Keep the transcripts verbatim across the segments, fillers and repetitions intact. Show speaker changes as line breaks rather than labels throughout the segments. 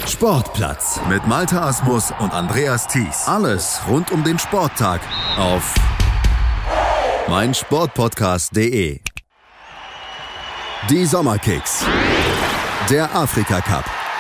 Sportplatz mit Malte Asmus und Andreas Thies. Alles rund um den Sporttag auf meinsportpodcast punkt de. Die Sommerkicks. Der Afrika Cup.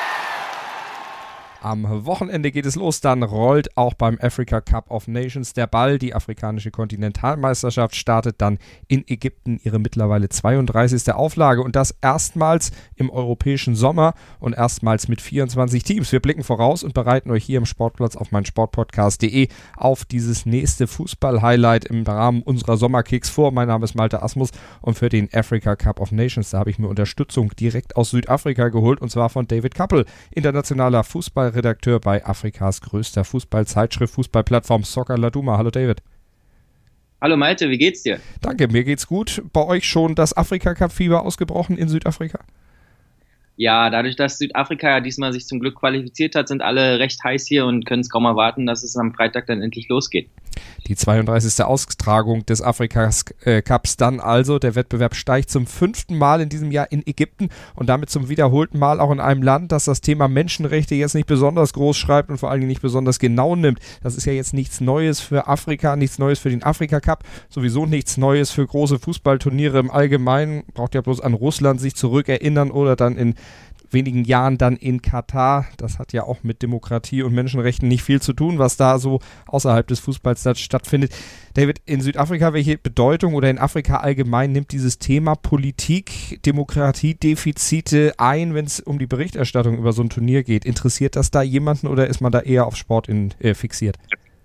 Am Wochenende geht es los, dann rollt auch beim Africa Cup of Nations der Ball. Die afrikanische Kontinentalmeisterschaft startet dann in Ägypten ihre mittlerweile zweiunddreißigste Auflage und das erstmals im europäischen Sommer und erstmals mit vierundzwanzig Teams. Wir blicken voraus und bereiten euch hier im Sportplatz auf meinsportpodcast punkt de auf dieses nächste Fußball-Highlight im Rahmen unserer Sommerkicks vor. Mein Name ist Malte Asmus und für den Africa Cup of Nations, da habe ich mir Unterstützung direkt aus Südafrika geholt und zwar von David Kappel, internationaler Fußball Redakteur bei Afrikas größter Fußballzeitschrift, Fußballplattform Soccer Laduma. Hallo David.
Hallo Malte, wie geht's dir?
Danke, mir geht's gut. Bei euch schon das Afrika-Cup-Fieber ausgebrochen in Südafrika?
Ja, dadurch, dass Südafrika ja diesmal sich zum Glück qualifiziert hat, sind alle recht heiß hier und können es kaum erwarten, dass es am Freitag dann endlich losgeht.
Die zweiunddreißigste Austragung des Afrika-Cups dann also. Der Wettbewerb steigt zum fünften Mal in diesem Jahr in Ägypten und damit zum wiederholten Mal auch in einem Land, das das Thema Menschenrechte jetzt nicht besonders groß schreibt und vor allen Dingen nicht besonders genau nimmt. Das ist ja jetzt nichts Neues für Afrika, nichts Neues für den Afrika-Cup, sowieso nichts Neues für große Fußballturniere im Allgemeinen. Braucht ja bloß an Russland sich zurückerinnern oder dann in wenigen Jahren dann in Katar. Das hat ja auch mit Demokratie und Menschenrechten nicht viel zu tun, was da so außerhalb des Fußballs stattfindet. David, in Südafrika, welche Bedeutung oder in Afrika allgemein nimmt dieses Thema Politik, Demokratiedefizite ein, wenn es um die Berichterstattung über so ein Turnier geht? Interessiert das da jemanden oder ist man da eher auf Sport in, äh, fixiert?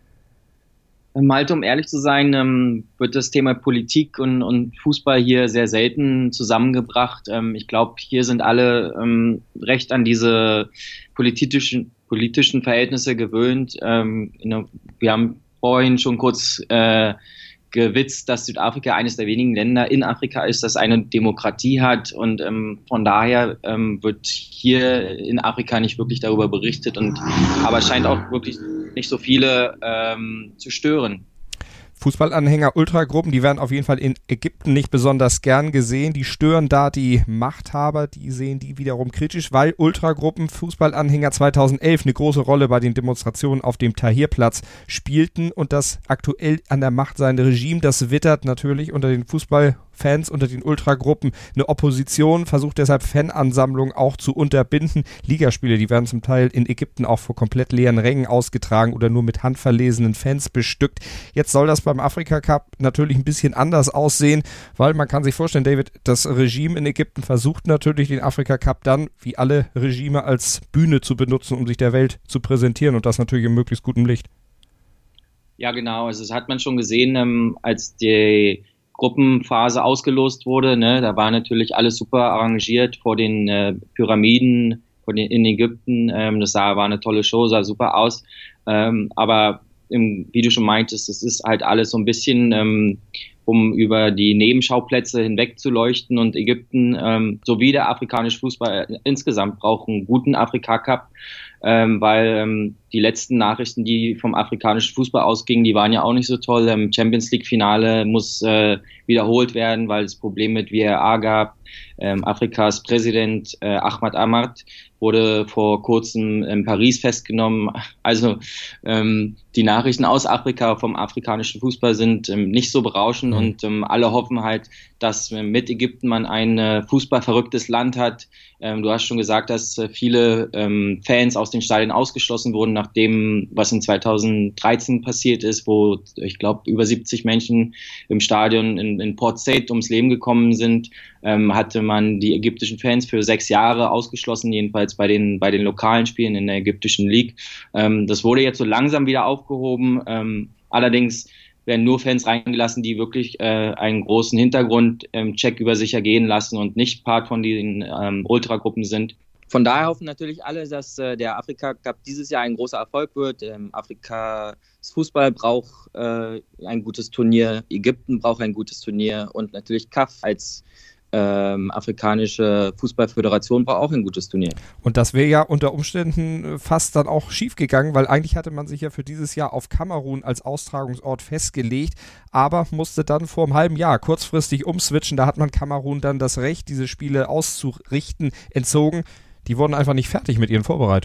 Malte, um ehrlich zu sein, ähm, wird das Thema Politik und, und Fußball hier sehr selten zusammengebracht. Ähm, ich glaube, hier sind alle ähm, recht an diese politischen, politischen Verhältnisse gewöhnt. Ähm, wir haben vorhin schon kurz äh, gewitzt, dass Südafrika eines der wenigen Länder in Afrika ist, das eine Demokratie hat und ähm, von daher ähm, wird hier in Afrika nicht wirklich darüber berichtet und aber scheint auch wirklich nicht so viele ähm, zu stören.
Fußballanhänger, Ultragruppen, die werden auf jeden Fall in Ägypten nicht besonders gern gesehen. Die stören da die Machthaber, die sehen die wiederum kritisch, weil Ultragruppen, Fußballanhänger zweitausendelf eine große Rolle bei den Demonstrationen auf dem Tahrirplatz spielten und das aktuell an der Macht seiende Regime, das wittert natürlich unter den Fußballfans, unter den Ultragruppen eine Opposition, versucht deshalb Fanansammlungen auch zu unterbinden. Ligaspiele, die werden zum Teil in Ägypten auch vor komplett leeren Rängen ausgetragen oder nur mit handverlesenen Fans bestückt. Jetzt soll das beim Afrika Cup natürlich ein bisschen anders aussehen, weil man kann sich vorstellen, David, das Regime in Ägypten versucht natürlich den Afrika Cup dann, wie alle Regime, als Bühne zu benutzen, um sich der Welt zu präsentieren und das natürlich in möglichst gutem Licht.
Ja, genau. Also das hat man schon gesehen, ähm, als die Gruppenphase ausgelost wurde. Ne? Da war natürlich alles super arrangiert vor den äh, Pyramiden vor den, in Ägypten. Ähm, das sah, war eine tolle Show, sah super aus. Ähm, aber im, wie du schon meintest, es ist halt alles so ein bisschen, ähm, um über die Nebenschauplätze hinweg zu leuchten und Ägypten ähm, sowie der afrikanische Fußball insgesamt braucht einen guten Afrika-Cup, ähm, weil ähm, die letzten Nachrichten, die vom afrikanischen Fußball ausgingen, die waren ja auch nicht so toll. Im Champions-League-Finale muss äh, wiederholt werden, weil es Probleme mit V A R gab. Ähm, Afrikas Präsident äh, Ahmad Ahmad wurde vor kurzem in Paris festgenommen. Also ähm, die Nachrichten aus Afrika vom afrikanischen Fußball sind ähm, nicht so berauschend mhm. und ähm, alle hoffen halt, dass äh, mit Ägypten man ein äh, fußballverrücktes Land hat. Ähm, du hast schon gesagt, dass äh, viele ähm, Fans aus den Stadien ausgeschlossen wurden, nach dem, was in zweitausenddreizehn passiert ist, wo ich glaube über siebzig Menschen im Stadion in, in Port Said ums Leben gekommen sind, ähm, hatte man die ägyptischen Fans für sechs Jahre ausgeschlossen, jedenfalls bei den bei den lokalen Spielen in der ägyptischen League. Ähm, das wurde jetzt so langsam wieder aufgehoben. Ähm, allerdings werden nur Fans reingelassen, die wirklich äh, einen großen Hintergrundcheck ähm, über sich ergehen lassen und nicht Part von den ähm, Ultragruppen sind. Von daher hoffen natürlich alle, dass äh, der Afrika Cup dieses Jahr ein großer Erfolg wird. Ähm, Afrikas Fußball braucht äh, ein gutes Turnier, Ägypten braucht ein gutes Turnier und natürlich C A F als Ähm, afrikanische Fußballföderation braucht auch ein gutes Turnier.
Und das wäre ja unter Umständen fast dann auch schief gegangen, weil eigentlich hatte man sich ja für dieses Jahr auf Kamerun als Austragungsort festgelegt, aber musste dann vor einem halben Jahr kurzfristig umswitchen. Da hat man Kamerun dann das Recht, diese Spiele auszurichten, entzogen. Die wurden einfach nicht fertig mit ihren Vorbereitungen.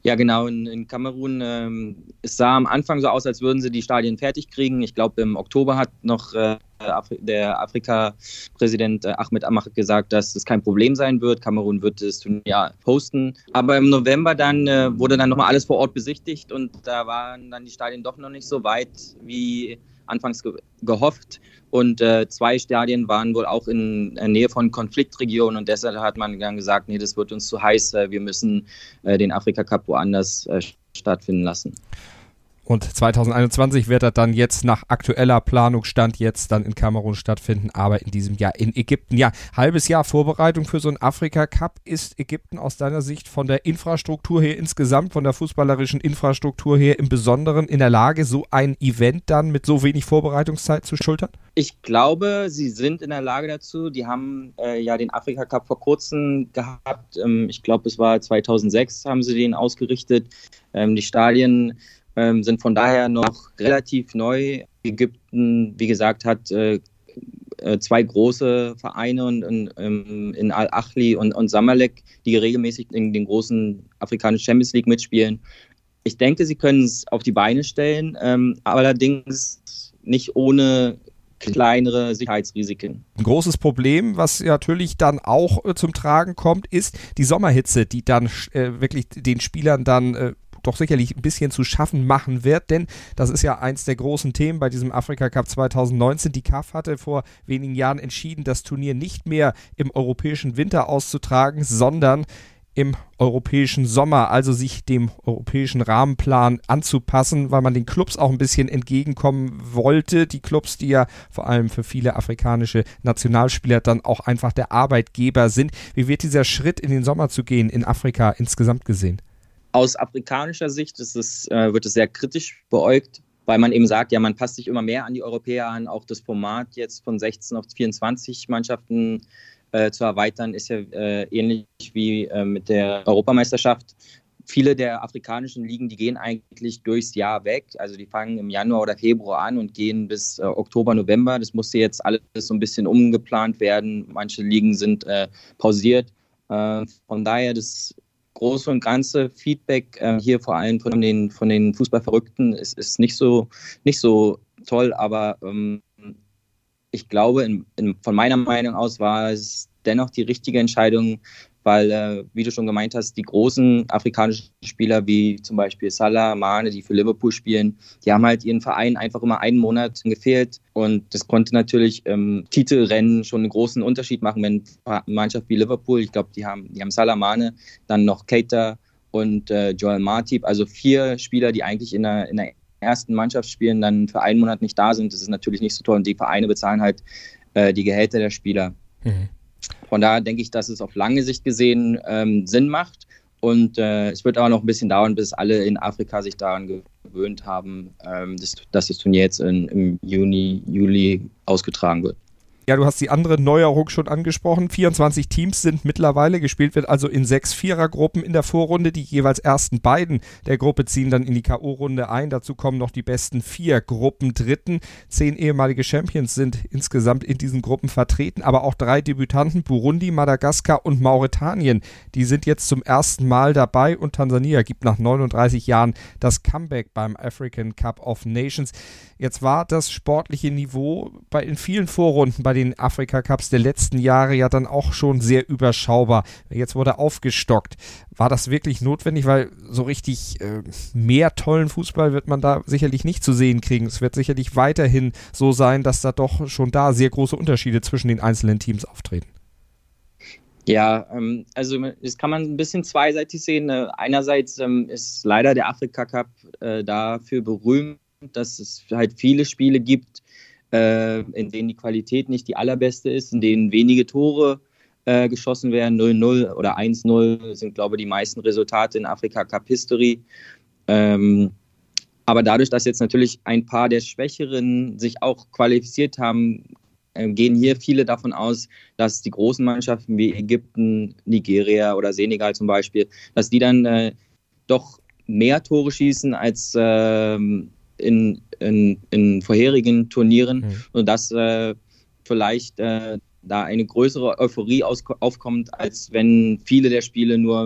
Ja, genau, in, in Kamerun, ähm, es sah am Anfang so aus, als würden sie die Stadien fertig kriegen. Ich glaube, im Oktober hat noch äh, Afri- der Afrika-Präsident äh, Ahmed Ahmad gesagt, dass es kein Problem sein wird. Kamerun wird das Turnier hosten. Aber im November dann äh, wurde dann nochmal alles vor Ort besichtigt und da waren dann die Stadien doch noch nicht so weit wie anfangs ge- gehofft. Und äh, zwei Stadien waren wohl auch in der Nähe von Konfliktregionen und deshalb hat man dann gesagt, nee, das wird uns zu heiß, äh, wir müssen äh, den Afrika-Cup woanders äh, stattfinden lassen.
Und zwanzig einundzwanzig wird er dann jetzt nach aktueller Planung Stand jetzt dann in Kamerun stattfinden, aber in diesem Jahr in Ägypten. Ja, halbes Jahr Vorbereitung für so einen Afrika-Cup. Ist Ägypten aus deiner Sicht von der Infrastruktur her insgesamt, von der fußballerischen Infrastruktur her im Besonderen in der Lage, so ein Event dann mit so wenig Vorbereitungszeit zu schultern?
Ich glaube, sie sind in der Lage dazu. Die haben äh, ja den Afrika-Cup vor kurzem gehabt. Ähm, ich glaube, es war zweitausendsechs, haben sie den ausgerichtet. Ähm, die Stadien ähm, sind von daher noch relativ neu. Ägypten, wie gesagt, hat äh, äh, zwei große Vereine und, und, ähm, in Al-Ahli und, und Zamalek, die regelmäßig in den großen afrikanischen Champions League mitspielen. Ich denke, sie können es auf die Beine stellen, ähm, allerdings nicht ohne kleinere Sicherheitsrisiken.
Ein großes Problem, was natürlich dann auch äh, zum Tragen kommt, ist die Sommerhitze, die dann äh, wirklich den Spielern dann äh, doch sicherlich ein bisschen zu schaffen machen wird, denn das ist ja eins der großen Themen bei diesem Afrika Cup zwanzig neunzehn. Die C A F hatte vor wenigen Jahren entschieden, das Turnier nicht mehr im europäischen Winter auszutragen, sondern im europäischen Sommer, also sich dem europäischen Rahmenplan anzupassen, weil man den Clubs auch ein bisschen entgegenkommen wollte. Die Clubs, die ja vor allem für viele afrikanische Nationalspieler dann auch einfach der Arbeitgeber sind. Wie wird dieser Schritt in den Sommer zu gehen in Afrika insgesamt gesehen?
Aus afrikanischer Sicht ist es, äh, wird es sehr kritisch beäugt, weil man eben sagt, ja, man passt sich immer mehr an die Europäer an. Auch das Format jetzt von sechzehn auf vierundzwanzig Mannschaften äh, zu erweitern, ist ja äh, ähnlich wie äh, mit der Europameisterschaft. Viele der afrikanischen Ligen, die gehen eigentlich durchs Jahr weg. Also die fangen im Januar oder Februar an und gehen bis äh, Oktober, November. Das musste jetzt alles so ein bisschen umgeplant werden. Manche Ligen sind äh, pausiert. Äh, von daher das große und ganze Feedback äh, hier vor allem von den, von den Fußballverrückten ist, ist nicht so, nicht so toll, aber ähm, ich glaube, in, in, von meiner Meinung aus war es dennoch die richtige Entscheidung, weil, äh, wie du schon gemeint hast, die großen afrikanischen Spieler wie zum Beispiel Salah, Mane, die für Liverpool spielen, die haben halt ihren Verein einfach immer einen Monat gefehlt und das konnte natürlich im ähm, Titelrennen schon einen großen Unterschied machen, wenn eine Mannschaft wie Liverpool, ich glaube, die haben, die haben Salah, Mane, dann noch Keita und äh, Joel Matip, also vier Spieler, die eigentlich in der, in der ersten Mannschaft spielen, dann für einen Monat nicht da sind. Das ist natürlich nicht so toll und die Vereine bezahlen halt äh, die Gehälter der Spieler. Mhm. Von daher denke ich, dass es auf lange Sicht gesehen ähm, Sinn macht und äh, es wird aber noch ein bisschen dauern, bis alle in Afrika sich daran gewöhnt haben, ähm, dass, dass das Turnier jetzt in, im Juni, Juli ausgetragen wird.
Ja, du hast die andere Neuerung schon angesprochen. vierundzwanzig Teams sind mittlerweile, gespielt wird also in sechs Vierergruppen in der Vorrunde. Die jeweils ersten beiden der Gruppe ziehen dann in die K O-Runde ein. Dazu kommen noch die besten vier Gruppendritten. Zehn ehemalige Champions sind insgesamt in diesen Gruppen vertreten, aber auch drei Debütanten, Burundi, Madagaskar und Mauretanien. Die sind jetzt zum ersten Mal dabei und Tansania gibt nach neununddreißig Jahren das Comeback beim African Cup of Nations. Jetzt war das sportliche Niveau bei in vielen Vorrunden bei den Afrika-Cups der letzten Jahre ja dann auch schon sehr überschaubar. Jetzt wurde aufgestockt. War das wirklich notwendig? Weil so richtig äh, mehr tollen Fußball wird man da sicherlich nicht zu sehen kriegen. Es wird sicherlich weiterhin so sein, dass da doch schon da sehr große Unterschiede zwischen den einzelnen Teams auftreten.
Ja, ähm, also das kann man ein bisschen zweiseitig sehen. Äh, einerseits ähm, ist leider der Afrika-Cup äh, dafür berühmt, dass es halt viele Spiele gibt, äh, in denen die Qualität nicht die allerbeste ist, in denen wenige Tore äh, geschossen werden. null null oder eins null sind, glaube ich, die meisten Resultate in Afrika-Cup-History. Ähm, aber dadurch, dass jetzt natürlich ein paar der Schwächeren sich auch qualifiziert haben, äh, gehen hier viele davon aus, dass die großen Mannschaften wie Ägypten, Nigeria oder Senegal zum Beispiel, dass die dann äh, doch mehr Tore schießen als ähm, In, in, in vorherigen Turnieren, mhm. sodass äh, vielleicht äh, da eine größere Euphorie aus, aufkommt, als wenn viele der Spiele nur mit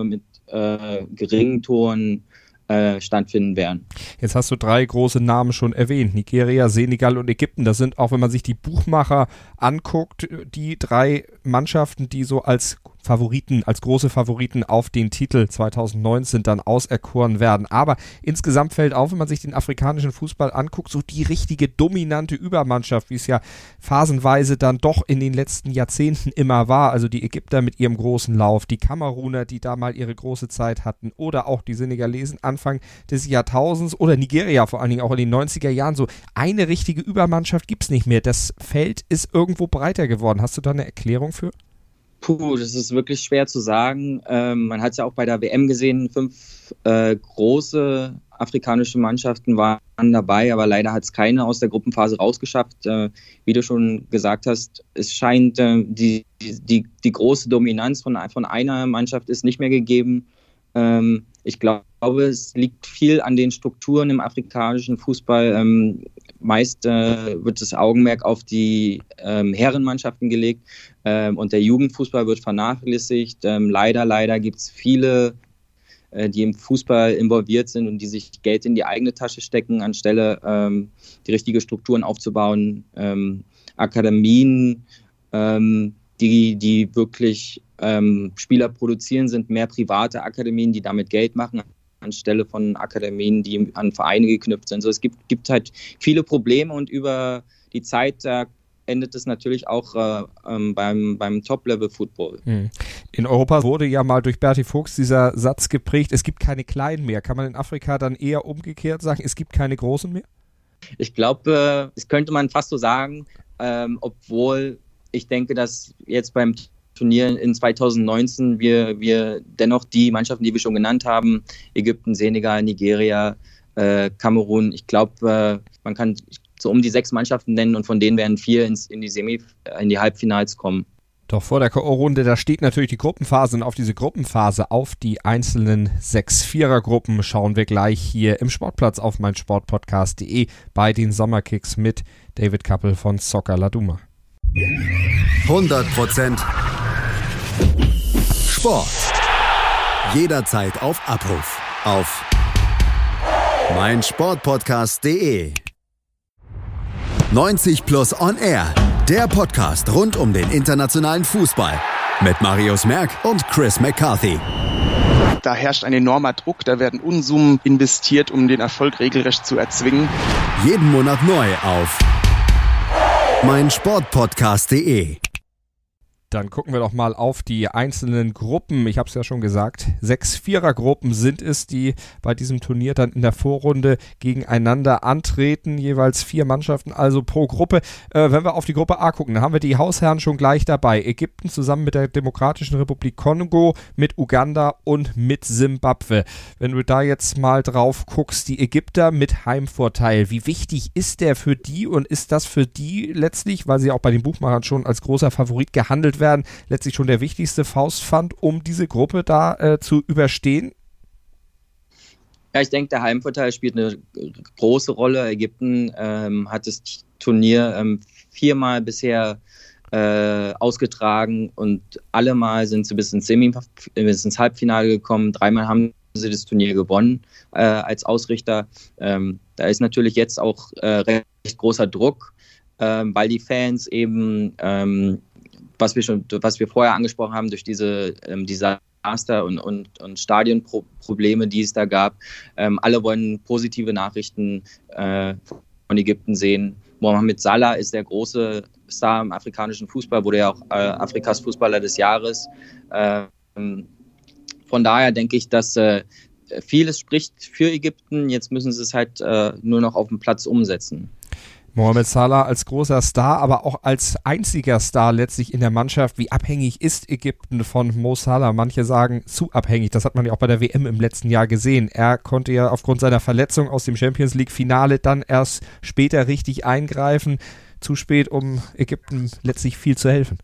äh, geringen Toren äh, stattfinden werden.
Jetzt hast du drei große Namen schon erwähnt, Nigeria, Senegal und Ägypten. Das sind, auch wenn man sich die Buchmacher anguckt, die drei Mannschaften, die so als Favoriten, als große Favoriten auf den Titel zwanzig neunzehn dann auserkoren werden. Aber insgesamt fällt auf, wenn man sich den afrikanischen Fußball anguckt, so die richtige dominante Übermannschaft, wie es ja phasenweise dann doch in den letzten Jahrzehnten immer war. Also die Ägypter mit ihrem großen Lauf, die Kameruner, die da mal ihre große Zeit hatten, oder auch die Senegalesen Anfang des Jahrtausends oder Nigeria vor allen Dingen auch in den neunziger Jahren. So eine richtige Übermannschaft gibt es nicht mehr. Das Feld ist irgendwo breiter geworden. Hast du da eine Erklärung für?
Puh, das ist wirklich schwer zu sagen. Ähm, man hat es ja auch bei der W M gesehen, fünf äh, große afrikanische Mannschaften waren dabei, aber leider hat es keine aus der Gruppenphase rausgeschafft. Äh, wie du schon gesagt hast, es scheint, äh, die, die, die große Dominanz von, von einer Mannschaft ist nicht mehr gegeben. Ähm, ich glaube, es liegt viel an den Strukturen im afrikanischen Fußball. Ähm, meist äh, wird das Augenmerk auf die ähm, Herrenmannschaften gelegt ähm, und der Jugendfußball wird vernachlässigt. Ähm, leider, leider gibt es viele, äh, die im Fußball involviert sind und die sich Geld in die eigene Tasche stecken, anstelle ähm, die richtigen Strukturen aufzubauen. Ähm, Akademien, ähm, die, die wirklich ähm, Spieler produzieren, sind mehr private Akademien, die damit Geld machen, anstelle von Akademien, die an Vereine geknüpft sind. So, es gibt, gibt halt viele Probleme und über die Zeit da endet es natürlich auch äh, ähm, beim, beim Top-Level-Football.
In Europa wurde ja mal durch Berti Fuchs dieser Satz geprägt, es gibt keine Kleinen mehr. Kann man in Afrika dann eher umgekehrt sagen, es gibt keine Großen mehr?
Ich glaube, das könnte man fast so sagen, ähm, obwohl ich denke, dass jetzt beim Turnier in zwanzig neunzehn wir, wir dennoch die Mannschaften, die wir schon genannt haben, Ägypten, Senegal, Nigeria, äh, Kamerun, ich glaube, äh, man kann so um die sechs Mannschaften nennen und von denen werden vier ins, in die Semi, in die Halbfinals kommen.
Doch vor der K O-Runde, da steht natürlich die Gruppenphase und auf diese Gruppenphase, auf die einzelnen sechs Vierergruppen schauen wir gleich hier im Sportplatz auf meinsportpodcast punkt de bei den Sommerkicks mit David Kappel von Soccer Laduma.
hundert Prozent Sport. Jederzeit auf Abruf. Auf meinsportpodcast punkt de. neunzig plus on Air. Der Podcast rund um den internationalen Fußball. Mit Marius Merck und Chris McCarthy.
Da herrscht ein enormer Druck. Da werden Unsummen investiert, um den Erfolg regelrecht zu erzwingen.
Jeden Monat neu auf meinsportpodcast punkt de.
Dann gucken wir doch mal auf die einzelnen Gruppen. Ich habe es ja schon gesagt, sechs Vierergruppen sind es, die bei diesem Turnier dann in der Vorrunde gegeneinander antreten. Jeweils vier Mannschaften, also pro Gruppe. Äh, wenn wir auf die Gruppe A gucken, dann haben wir die Hausherren schon gleich dabei. Ägypten zusammen mit der Demokratischen Republik Kongo, mit Uganda und mit Simbabwe. Wenn du da jetzt mal drauf guckst, die Ägypter mit Heimvorteil. Wie wichtig ist der für die und ist das für die letztlich, weil sie auch bei den Buchmachern schon als großer Favorit gehandelt werden, letztlich schon der wichtigste Faustpfand, um diese Gruppe da äh, zu überstehen?
Ja, ich denke, der Heimvorteil spielt eine große Rolle. Ägypten ähm, hat das Turnier ähm, viermal bisher äh, ausgetragen und allemal sind sie bis ins, Semi- bis ins Halbfinale gekommen. Dreimal haben sie das Turnier gewonnen äh, als Ausrichter. Ähm, da ist natürlich jetzt auch äh, recht großer Druck, äh, weil die Fans eben ähm, was wir schon, was wir vorher angesprochen haben, durch diese ähm, Desaster und, und, und Stadionprobleme, die es da gab. Ähm, alle wollen positive Nachrichten äh, von Ägypten sehen. Mohamed Salah ist der große Star im afrikanischen Fußball, wurde ja auch äh, Afrikas Fußballer des Jahres. Ähm, von daher denke ich, dass äh, vieles spricht für Ägypten. Jetzt müssen sie es halt äh, nur noch auf dem Platz umsetzen.
Mohamed Salah als großer Star, aber auch als einziger Star letztlich in der Mannschaft. Wie abhängig ist Ägypten von Mo Salah? Manche sagen zu abhängig. Das hat man ja auch bei der W M im letzten Jahr gesehen. Er konnte ja aufgrund seiner Verletzung aus dem Champions League Finale dann erst später richtig eingreifen. Zu spät, um Ägypten letztlich viel zu helfen.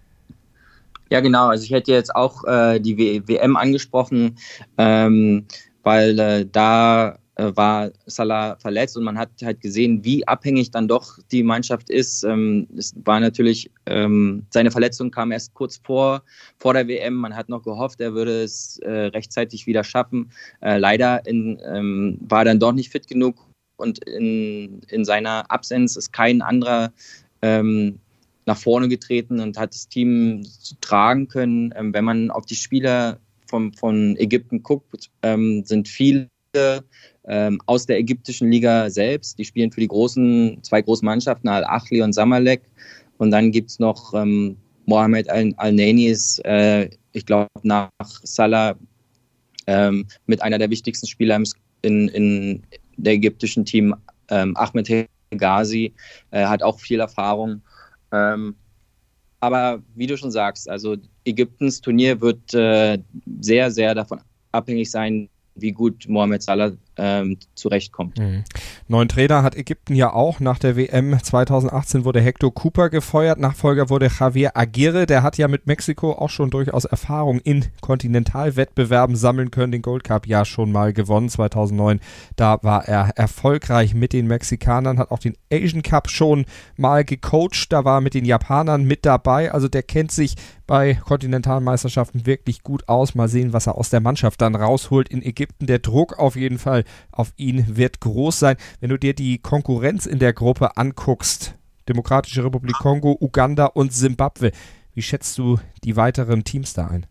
Ja, genau. Also ich hätte jetzt auch äh, die w- WM angesprochen, ähm, weil äh, da äh, war Salah verletzt und man hat halt gesehen, wie abhängig dann doch die Mannschaft ist. Ähm, es war natürlich, ähm, seine Verletzung kam erst kurz vor, vor der W M. Man hat noch gehofft, er würde es äh, rechtzeitig wieder schaffen. Äh, leider in, ähm, war er dann doch nicht fit genug und in, in seiner Absenz ist kein anderer ähm, nach vorne getreten und hat das Team tragen können. Ähm, wenn man auf die Spieler von, von Ägypten guckt, ähm, sind viele ähm, aus der ägyptischen Liga selbst. Die spielen für die großen, zwei großen Mannschaften, Al-Ahly und Zamalek. Und dann gibt es noch ähm, Mohamed Al-Neni, äh, ich glaube nach Salah ähm, mit einer der wichtigsten Spieler in, in der ägyptischen Team, ähm, Ahmed Hegazi, äh, hat auch viel Erfahrung. Ähm, aber wie du schon sagst, also Ägyptens Turnier wird äh, sehr, sehr davon abhängig sein, wie gut Mohamed Salah ähm, zurechtkommt.
Mhm. Neuen Trainer hat Ägypten ja auch. Nach der W M zweitausendachtzehn wurde Hector Cooper gefeuert. Nachfolger wurde Javier Aguirre. Der hat ja mit Mexiko auch schon durchaus Erfahrung in Kontinentalwettbewerben sammeln können. Den Gold Cup ja schon mal gewonnen. zweitausendneun, da war er erfolgreich mit den Mexikanern. Hat auch den Asian Cup schon mal gecoacht. Da war er mit den Japanern mit dabei. Also der kennt sich bei Kontinentalmeisterschaften wirklich gut aus. Mal sehen, was er aus der Mannschaft dann rausholt in Ägypten. Der Druck auf jeden Fall auf ihn wird groß sein. Wenn du dir die Konkurrenz in der Gruppe anguckst, Demokratische Republik Kongo, Uganda und Simbabwe, wie schätzt du die weiteren Teams da ein?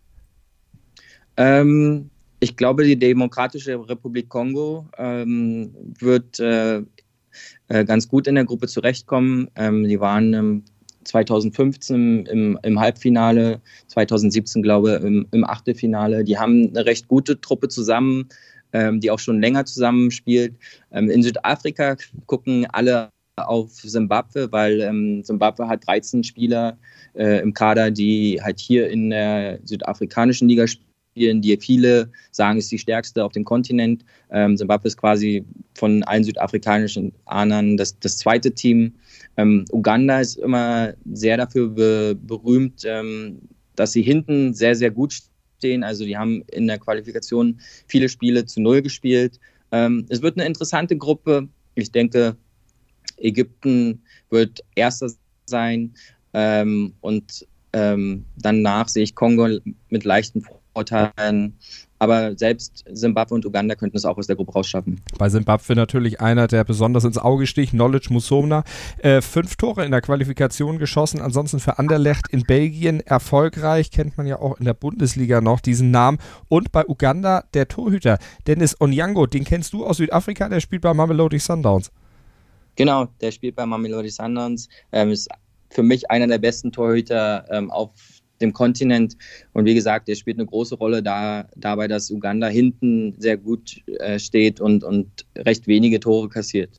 Ähm, ich glaube, die Demokratische Republik Kongo ähm, wird äh, äh, ganz gut in der Gruppe zurechtkommen. Ähm, die waren ähm, zweitausendfünfzehn im, im Halbfinale, zweitausendsiebzehn glaube ich im, im Achtelfinale. Die haben eine recht gute Truppe zusammen, ähm, die auch schon länger zusammenspielt. Ähm, in Südafrika gucken alle auf Simbabwe, weil ähm, Simbabwe hat dreizehn Spieler äh, im Kader, die halt hier in der südafrikanischen Liga spielen, die viele sagen, ist die stärkste auf dem Kontinent. Ähm, Simbabwe ist quasi von allen südafrikanischen Ahnern das, das zweite Team. Ähm, Uganda ist immer sehr dafür be- berühmt, ähm, dass sie hinten sehr, sehr gut stehen. Also die haben in der Qualifikation viele Spiele zu Null gespielt. Ähm, es wird eine interessante Gruppe. Ich denke, Ägypten wird Erster sein ähm, und ähm, danach sehe ich Kongo mit leichten Vorteilen. Aber selbst Simbabwe und Uganda könnten es auch aus der Gruppe rausschaffen.
Bei Simbabwe natürlich einer, der besonders ins Auge sticht, Knowledge Musomna. Äh, fünf Tore in der Qualifikation geschossen, ansonsten für Anderlecht in Belgien erfolgreich, kennt man ja auch in der Bundesliga noch diesen Namen. Und bei Uganda der Torhüter Dennis Onyango, den kennst du aus Südafrika, der spielt bei Mamelodi Sundowns.
Genau, der spielt bei Mamelodi Sundowns, ähm, ist für mich einer der besten Torhüter ähm, auf dem Kontinent. Und wie gesagt, der spielt eine große Rolle da, dabei, dass Uganda hinten sehr gut äh, steht und, und recht wenige Tore kassiert.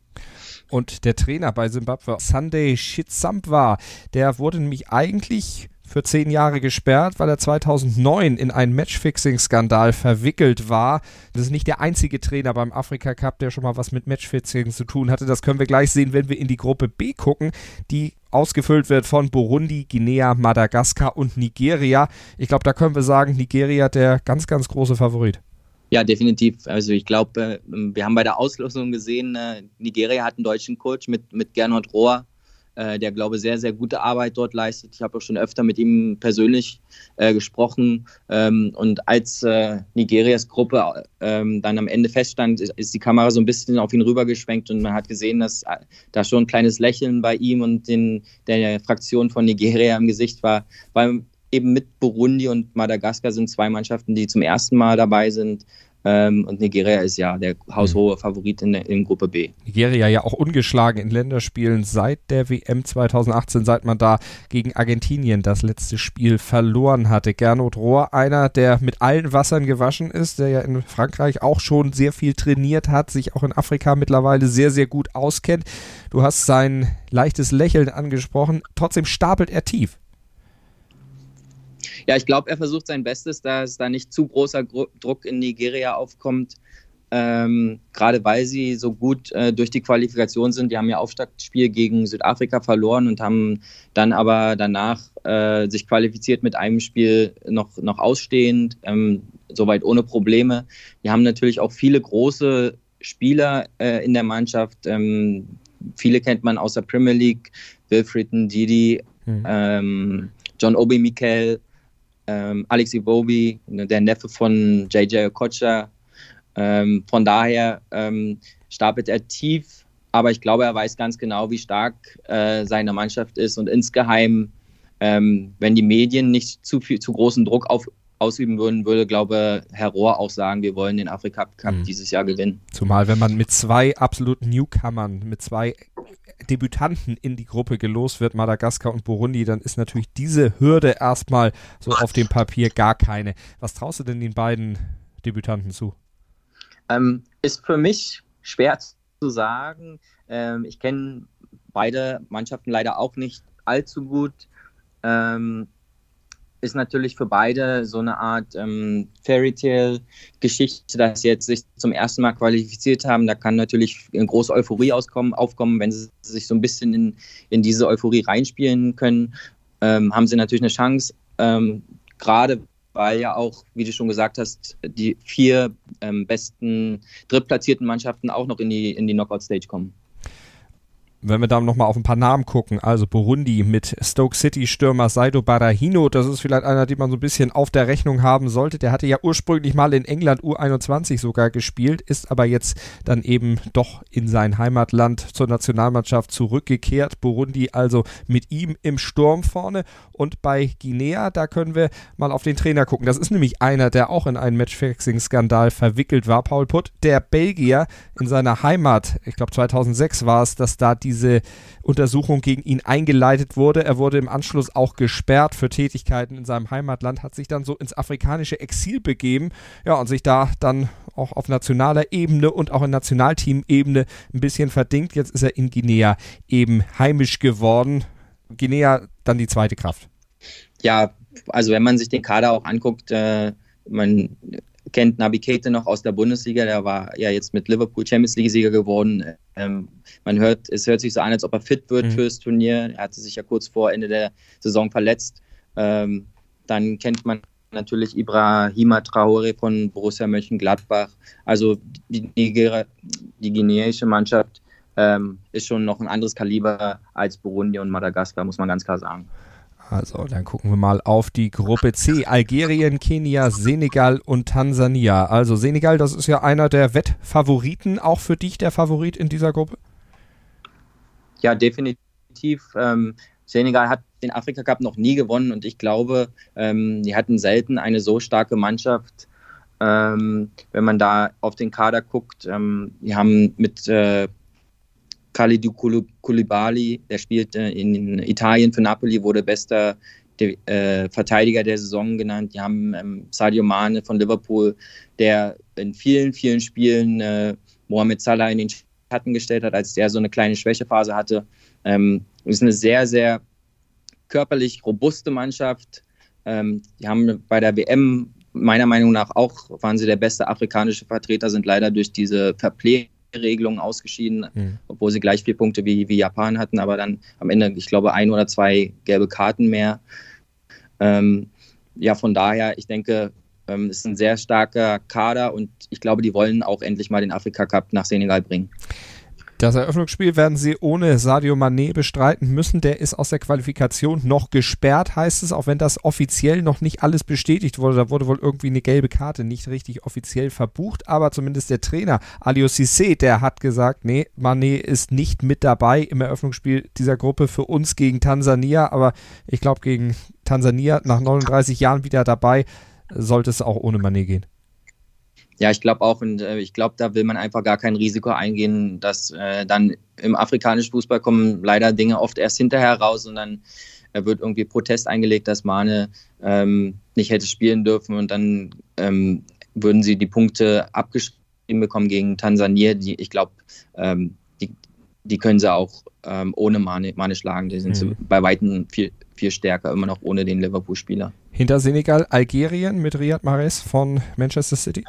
Und der Trainer bei Simbabwe, Sunday Chitsambwa, der wurde nämlich eigentlich für zehn Jahre gesperrt, weil er zweitausendneun in einen Matchfixing-Skandal verwickelt war. Das ist nicht der einzige Trainer beim Afrika Cup, der schon mal was mit Matchfixing zu tun hatte. Das können wir gleich sehen, wenn wir in die Gruppe B gucken, die ausgefüllt wird von Burundi, Guinea, Madagaskar und Nigeria. Ich glaube, da können wir sagen, Nigeria der ganz, ganz große Favorit.
Ja, definitiv. Also ich glaube, wir haben bei der Auslosung gesehen, Nigeria hat einen deutschen Coach mit, mit Gernot Rohr, der, glaube ich, sehr, sehr gute Arbeit dort leistet. Ich habe auch schon öfter mit ihm persönlich äh, gesprochen. Ähm, und als äh, Nigerias Gruppe ähm, dann am Ende feststand, ist, ist die Kamera so ein bisschen auf ihn rübergeschwenkt und man hat gesehen, dass äh, da schon ein kleines Lächeln bei ihm und den, der Fraktion von Nigeria im Gesicht war. Weil eben mit Burundi und Madagaskar sind zwei Mannschaften, die zum ersten Mal dabei sind. Ähm, und Nigeria ist ja der haushohe Favorit in, der, in Gruppe B.
Nigeria ja auch ungeschlagen in Länderspielen seit der W M zweitausendachtzehn, seit man da gegen Argentinien das letzte Spiel verloren hatte. Gernot Rohr, einer, der mit allen Wassern gewaschen ist, der ja in Frankreich auch schon sehr viel trainiert hat, sich auch in Afrika mittlerweile sehr, sehr gut auskennt. Du hast sein leichtes Lächeln angesprochen, trotzdem stapelt er tief.
Ja, ich glaube, er versucht sein Bestes, dass da nicht zu großer Gro- Druck in Nigeria aufkommt, ähm, gerade weil sie so gut äh, durch die Qualifikation sind. Die haben ja Auftaktspiel gegen Südafrika verloren und haben dann aber danach äh, sich qualifiziert mit einem Spiel noch, noch ausstehend, ähm, soweit ohne Probleme. Die haben natürlich auch viele große Spieler äh, in der Mannschaft. Ähm, viele kennt man aus der Premier League. Wilfried Ndidi, mhm. ähm, John Obi Mikel, ähm, Alex Iwobi, der Neffe von J J Okocha. Ähm, von daher ähm, stapelt er tief, aber ich glaube, er weiß ganz genau, wie stark äh, seine Mannschaft ist und insgeheim, ähm, wenn die Medien nicht zu viel, zu großen Druck auf, ausüben würden, würde, glaube Herr Rohr auch sagen, wir wollen den Afrika Cup mhm. dieses Jahr gewinnen.
Zumal, wenn man mit zwei absoluten Newcomern, mit zwei Debütanten in die Gruppe gelost wird, Madagaskar und Burundi, dann ist natürlich diese Hürde erstmal so auf dem Papier gar keine. Was traust du denn den beiden Debütanten zu?
Ähm, ist für mich schwer zu sagen. Ähm, ich kenne beide Mannschaften leider auch nicht allzu gut. Ähm, ist natürlich für beide so eine Art ähm, Fairytale-Geschichte, dass sie jetzt sich zum ersten Mal qualifiziert haben. Da kann natürlich eine große Euphorie auskommen, aufkommen, wenn sie sich so ein bisschen in, in diese Euphorie reinspielen können. Ähm, haben sie natürlich eine Chance, ähm, gerade weil ja auch, wie du schon gesagt hast, die vier ähm, besten drittplatzierten Mannschaften auch noch in die, in die Knockout-Stage kommen.
Wenn wir da nochmal auf ein paar Namen gucken, also Burundi mit Stoke City-Stürmer Saido Barahino, das ist vielleicht einer, den man so ein bisschen auf der Rechnung haben sollte. Der hatte ja ursprünglich mal in England U einundzwanzig sogar gespielt, ist aber jetzt dann eben doch in sein Heimatland zur Nationalmannschaft zurückgekehrt. Burundi also mit ihm im Sturm vorne. Und bei Guinea, da können wir mal auf den Trainer gucken. Das ist nämlich einer, der auch in einen Matchfixing-Skandal verwickelt war, Paul Putt, der Belgier in seiner Heimat, ich glaube zweitausendsechs war es, dass da diese Untersuchung gegen ihn eingeleitet wurde. Er wurde im Anschluss auch gesperrt für Tätigkeiten in seinem Heimatland, hat sich dann so ins afrikanische Exil begeben, ja, und sich da dann auch auf nationaler Ebene und auch in Nationalteam-Ebene ein bisschen verdingt. Jetzt ist er in Guinea eben heimisch geworden. Guinea dann die zweite Kraft.
Ja, also wenn man sich den Kader auch anguckt, äh, man kennt Naby Keita noch aus der Bundesliga, der war ja jetzt mit Liverpool Champions League-Sieger geworden. Ähm, man hört, es hört sich so an, als ob er fit wird mhm. fürs Turnier. Er hatte sich ja kurz vor Ende der Saison verletzt. Ähm, dann kennt man natürlich Ibrahima Traoré von Borussia Mönchengladbach. Also die, die, die guineaische Mannschaft ähm, ist schon noch ein anderes Kaliber als Burundi und Madagaskar, muss man ganz klar sagen.
Also, dann gucken wir mal auf die Gruppe C. Algerien, Kenia, Senegal und Tansania. Also Senegal, das ist ja einer der Wettfavoriten. Auch für dich der Favorit in dieser Gruppe?
Ja, definitiv. Ähm, Senegal hat den Afrika Cup noch nie gewonnen und ich glaube, ähm, die hatten selten eine so starke Mannschaft. Ähm, wenn man da auf den Kader guckt, ähm, die haben mit äh, Kalidou Koulibaly, der spielt äh, in Italien für Napoli, wurde bester de, äh, Verteidiger der Saison genannt. Die haben ähm, Sadio Mane von Liverpool, der in vielen, vielen Spielen äh, Mohamed Salah in den Schatten gestellt hat, als der so eine kleine Schwächephase hatte. Ähm, ist eine sehr, sehr körperlich robuste Mannschaft. Ähm, die haben bei der W M meiner Meinung nach auch, waren sie der beste afrikanische Vertreter, sind leider durch diese Verpflegung Regelungen ausgeschieden, mhm. obwohl sie gleich vier Punkte wie, wie Japan hatten, aber dann am Ende, ich glaube, ein oder zwei gelbe Karten mehr. Ähm, ja, von daher, ich denke, ähm, es ist ein sehr starker Kader und ich glaube, die wollen auch endlich mal den Afrika Cup nach Senegal bringen.
Das Eröffnungsspiel werden sie ohne Sadio Mané bestreiten müssen. Der ist aus der Qualifikation noch gesperrt, heißt es, auch wenn das offiziell noch nicht alles bestätigt wurde. Da wurde wohl irgendwie eine gelbe Karte nicht richtig offiziell verbucht, aber zumindest der Trainer Aliou Cissé, der hat gesagt, nee, Mané ist nicht mit dabei im Eröffnungsspiel dieser Gruppe für uns gegen Tansania, aber ich glaube, gegen Tansania nach neununddreißig Jahren wieder dabei, sollte es auch ohne Mané gehen.
Ja, ich glaube auch, und äh, ich glaube, da will man einfach gar kein Risiko eingehen, dass äh, dann im afrikanischen Fußball kommen leider Dinge oft erst hinterher raus und dann äh, wird irgendwie Protest eingelegt, dass Mane ähm, nicht hätte spielen dürfen und dann ähm, würden sie die Punkte abgeschrieben bekommen gegen Tansania. Die, ich glaube, ähm, die, die können sie auch ähm, ohne Mane, Mane schlagen. Die sind mhm. bei Weitem viel, viel stärker, immer noch ohne den Liverpool-Spieler.
Hinter Senegal Algerien mit Riyad Mahrez von Manchester City?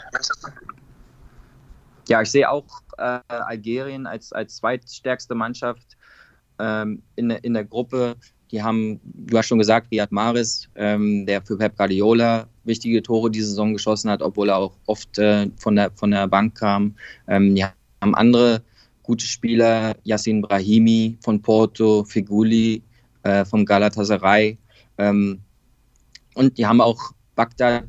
Ja, ich sehe auch äh, Algerien als, als zweitstärkste Mannschaft ähm, in, der, in der Gruppe. Die haben, du hast schon gesagt, Riyad Mahrez, ähm, der für Pep Guardiola wichtige Tore diese Saison geschossen hat, obwohl er auch oft äh, von, der, von der Bank kam. Ähm, die haben andere gute Spieler, Yassin Brahimi von Porto, Feghouli äh, vom Galatasaray. Ähm, und die haben auch Baghdad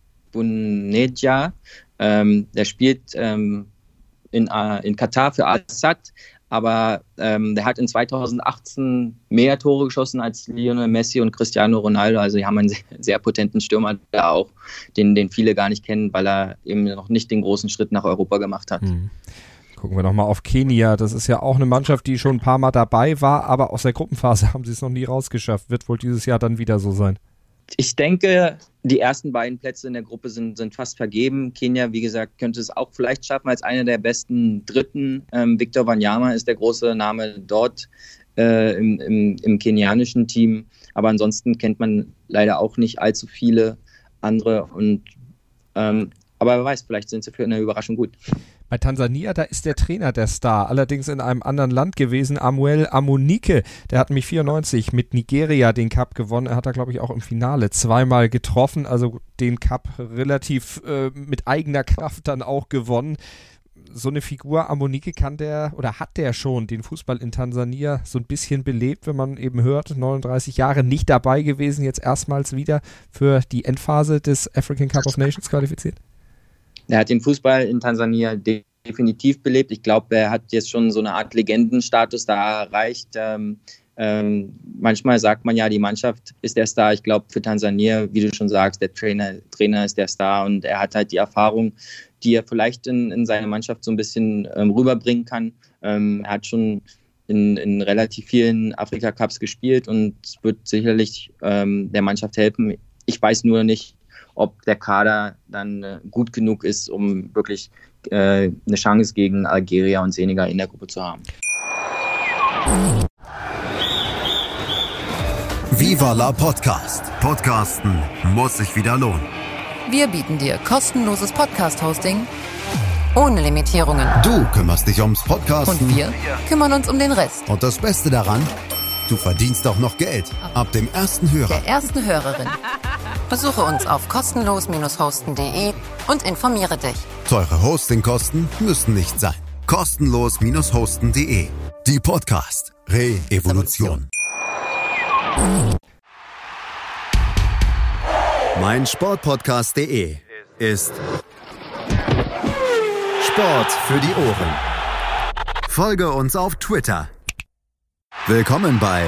Bounedjah, ähm, der spielt ähm, in, äh, in Katar für Al-Sadd, aber ähm, der hat in zweitausendachtzehn mehr Tore geschossen als Lionel Messi und Cristiano Ronaldo. Also die haben einen sehr, sehr potenten Stürmer, der auch, den, den viele gar nicht kennen, weil er eben noch nicht den großen Schritt nach Europa gemacht hat.
Hm. Gucken wir nochmal auf Kenia. Das ist ja auch eine Mannschaft, die schon ein paar Mal dabei war, aber aus der Gruppenphase haben sie es noch nie rausgeschafft. Wird wohl dieses Jahr dann wieder so sein.
Ich denke, die ersten beiden Plätze in der Gruppe sind, sind fast vergeben. Kenia, wie gesagt, könnte es auch vielleicht schaffen als einer der besten Dritten. Ähm, Victor Wanyama ist der große Name dort äh, im, im, im kenianischen Team. Aber ansonsten kennt man leider auch nicht allzu viele andere. Und, ähm, aber wer weiß, vielleicht sind sie für eine Überraschung gut.
Bei Tansania, da ist der Trainer der Star, allerdings in einem anderen Land gewesen, Amuel Amunike. Der hat nämlich vierundneunzig mit Nigeria den Cup gewonnen. Er hat da, glaube ich, auch im Finale zweimal getroffen, also den Cup relativ äh, mit eigener Kraft dann auch gewonnen. So eine Figur, Amunike, kann der oder hat der schon den Fußball in Tansania so ein bisschen belebt, wenn man eben hört, neununddreißig Jahre nicht dabei gewesen, jetzt erstmals wieder für die Endphase des African Cup of Nations qualifiziert?
Er hat den Fußball in Tansania definitiv belebt. Ich glaube, er hat jetzt schon so eine Art Legendenstatus da erreicht. Ähm, ähm, manchmal sagt man ja, die Mannschaft ist der Star. Ich glaube, für Tansania, wie du schon sagst, der Trainer, Trainer ist der Star und er hat halt die Erfahrung, die er vielleicht in, in seine Mannschaft so ein bisschen ähm, rüberbringen kann. Ähm, er hat schon in, in relativ vielen Afrika-Cups gespielt und wird sicherlich ähm, der Mannschaft helfen. Ich weiß nur nicht, ob der Kader dann äh, gut genug ist, um wirklich äh, eine Chance gegen Algeria und Senegal in der Gruppe zu haben.
Viva la Podcast. Podcasten muss sich wieder lohnen.
Wir bieten dir kostenloses Podcast-Hosting ohne Limitierungen.
Du kümmerst dich ums Podcasten.
Und wir kümmern uns um den Rest.
Und das Beste daran, du verdienst auch noch Geld. Ab dem ersten Hörer.
Der ersten Hörerin. Besuche uns auf kostenlos hosten punkt de und informiere dich.
Teure Hostingkosten müssen nicht sein. kostenlos hosten punkt de. Die Podcast Re-Evolution. Mein Sportpodcast punkt de ist Sport für die Ohren. Folge uns auf Twitter. Willkommen bei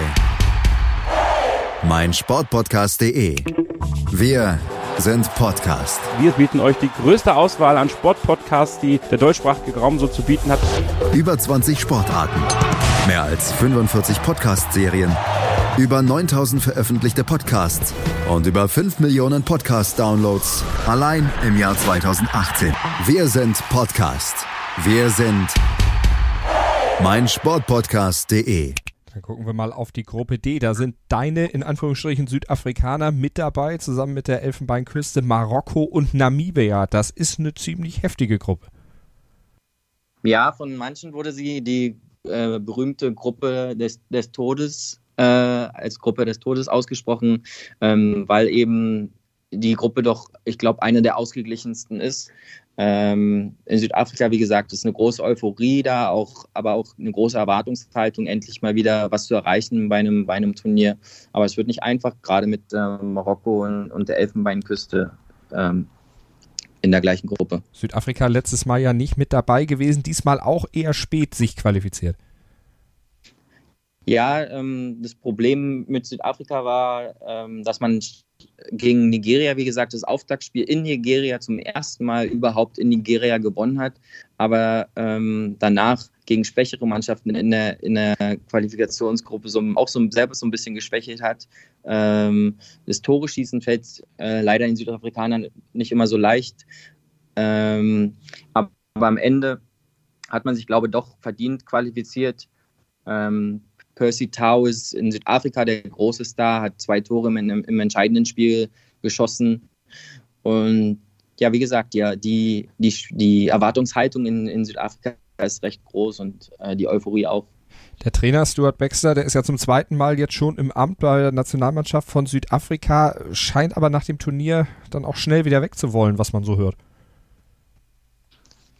mein Sportpodcast punkt de. Wir sind Podcast.
Wir bieten euch die größte Auswahl an Sportpodcasts, die der deutschsprachige Raum so zu bieten hat.
Über zwanzig Sportarten, mehr als fünfundvierzig Podcast-Serien, über neuntausend veröffentlichte Podcasts und über fünf Millionen Podcast-Downloads allein im Jahr zweitausendachtzehn. Wir sind Podcast. Wir sind mein Sportpodcast punkt de.
Dann gucken wir mal auf die Gruppe D. Da sind deine, in Anführungsstrichen, Südafrikaner mit dabei, zusammen mit der Elfenbeinküste, Marokko und Namibia. Das ist eine ziemlich heftige Gruppe.
Ja, von manchen wurde sie die äh, berühmte Gruppe des, des Todes, äh, als Gruppe des Todes ausgesprochen, ähm, weil eben die Gruppe doch, ich glaube, eine der ausgeglichensten ist. Ähm, in Südafrika, wie gesagt, ist eine große Euphorie da, auch, aber auch eine große Erwartungshaltung, endlich mal wieder was zu erreichen bei einem, bei einem Turnier. Aber es wird nicht einfach, gerade mit ähm, Marokko und, und der Elfenbeinküste ähm, in der gleichen Gruppe.
Südafrika letztes Mal ja nicht mit dabei gewesen, diesmal auch eher spät sich qualifiziert.
Ja, ähm, das Problem mit Südafrika war, ähm, dass man gegen Nigeria, wie gesagt, das Auftaktspiel in Nigeria zum ersten Mal überhaupt in Nigeria gewonnen hat, aber ähm, danach gegen schwächere Mannschaften in der, in der Qualifikationsgruppe so, auch so selbst so ein bisschen geschwächt hat. Ähm, das Tore-Schießen fällt äh, leider den Südafrikanern nicht immer so leicht, ähm, aber, aber am Ende hat man sich, glaube ich, doch verdient qualifiziert. Ähm, Percy Tau ist in Südafrika der große Star, hat zwei Tore im, im entscheidenden Spiel geschossen. Und ja, wie gesagt, ja, die, die, die Erwartungshaltung in, in Südafrika ist recht groß und äh, die Euphorie auch.
Der Trainer Stuart Baxter, der ist ja zum zweiten Mal jetzt schon im Amt bei der Nationalmannschaft von Südafrika, scheint aber nach dem Turnier dann auch schnell wieder wegzuwollen, was man so hört.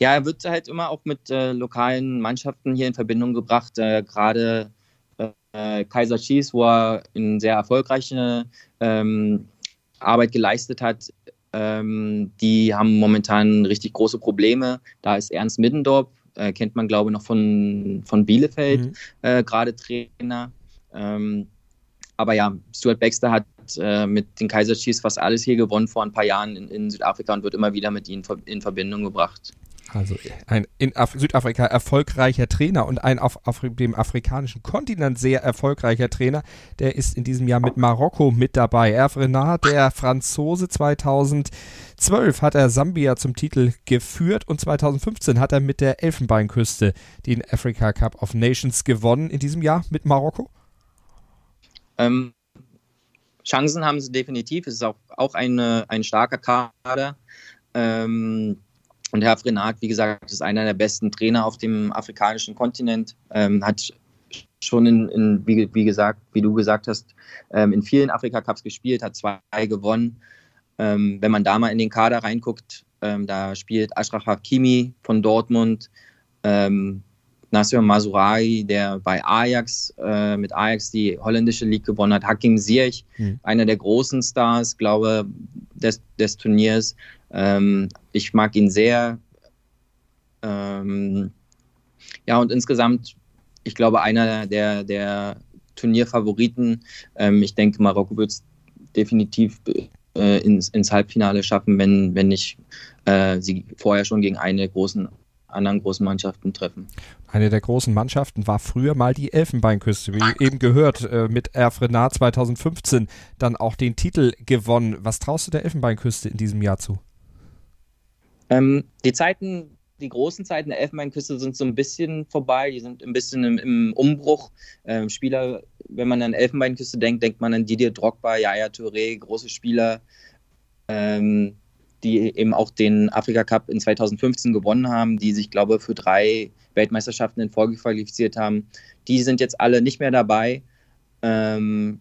Ja, er wird halt immer auch mit äh, lokalen Mannschaften hier in Verbindung gebracht. Äh, Gerade äh, Kaizer Chiefs, wo er eine sehr erfolgreiche ähm, Arbeit geleistet hat, ähm, die haben momentan richtig große Probleme. Da ist Ernst Middendorp, äh, kennt man glaube ich noch von, von Bielefeld, mhm. äh, gerade Trainer. Ähm, aber ja, Stuart Baxter hat äh, mit den Kaizer Chiefs fast alles hier gewonnen vor ein paar Jahren in, in Südafrika und wird immer wieder mit ihnen in Verbindung gebracht.
Also ein in Af- Südafrika erfolgreicher Trainer und ein auf Afri- dem afrikanischen Kontinent sehr erfolgreicher Trainer, der ist in diesem Jahr mit Marokko mit dabei. Hervé Renard, der Franzose, zweitausendzwölf hat er Sambia zum Titel geführt und zweitausendfünfzehn hat er mit der Elfenbeinküste den Africa Cup of Nations gewonnen. In diesem Jahr mit Marokko?
Ähm, Chancen haben sie definitiv. Es ist auch, auch eine, ein starker Kader. Ähm, Und Hervé Renard, wie gesagt, ist einer der besten Trainer auf dem afrikanischen Kontinent, ähm, hat schon in, in wie, wie gesagt, wie du gesagt hast, ähm, in vielen Afrika-Cups gespielt, hat zwei gewonnen. Ähm, wenn man da mal in den Kader reinguckt, ähm, da spielt Achraf Hakimi von Dortmund, ähm, Nassir Mazraoui, der bei Ajax, äh, mit Ajax die holländische Liga gewonnen hat, Hakim Ziyech, mhm. einer der großen Stars, glaube des, des Turniers. Ähm, ich mag ihn sehr. Ähm, ja, und insgesamt, ich glaube, einer der, der Turnierfavoriten. Ähm, ich denke, Marokko wird es definitiv äh, ins, ins Halbfinale schaffen, wenn, wenn nicht äh, sie vorher schon gegen eine großen anderen großen Mannschaften treffen.
Eine der großen Mannschaften war früher mal die Elfenbeinküste, wie eben gehört, äh, mit Hervé Renard zweitausendfünfzehn dann auch den Titel gewonnen. Was traust du der Elfenbeinküste in diesem Jahr zu?
Ähm, die Zeiten, die großen Zeiten der Elfenbeinküste sind so ein bisschen vorbei, die sind ein bisschen im, im Umbruch. Ähm, Spieler, wenn man an Elfenbeinküste denkt, denkt man an Didier Drogba, Yaya Touré, große Spieler, ähm, die eben auch den Afrika Cup in zweitausendfünfzehn gewonnen haben, die sich, glaube ich, für drei Weltmeisterschaften in Folge qualifiziert haben. Die sind jetzt alle nicht mehr dabei. Ähm,